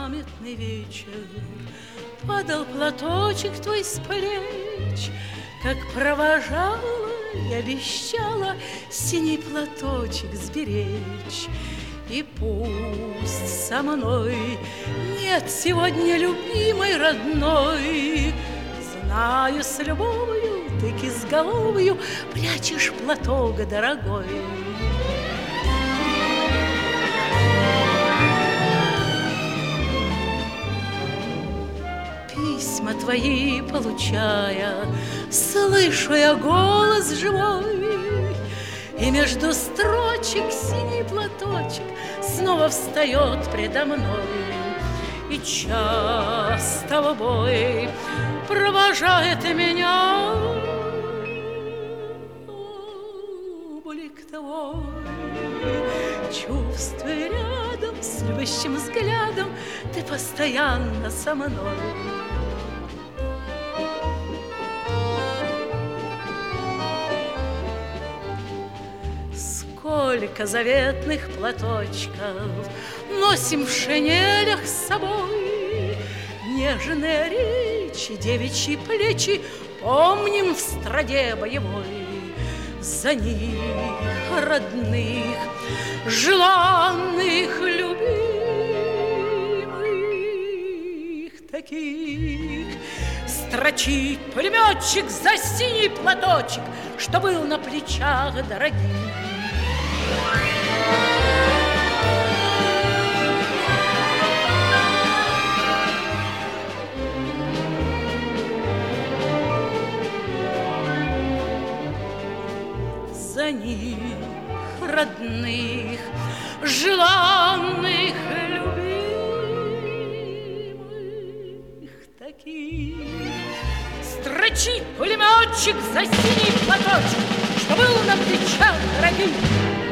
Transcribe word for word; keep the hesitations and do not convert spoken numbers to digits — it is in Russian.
памятный вечер падал платочек твой с плеч, как провожала и обещала синий платочек сберечь. И пусть со мной нет сегодня любимой родной, знаю, с любовью ты кизголовью прячешь платок дорогой. Письма твои получая, слышу я голос живой, и между строчек синий платочек снова встает предо мной. И часто в бой провожает меня облик твой. Чувствуя рядом с любящим взглядом, ты постоянно со мной. Сколько заветных платочков носим в шинелях с собой, нежные речи, девичьи плечи помним в страде боевой. За них, родных, желанных, любимых таких, строчит пулеметчик за синий платочек, что был на плечах дорогих. За них, родных, желанных, любимых таких, строчит пулеметчик за синий платочек, что был на плечах дорогих.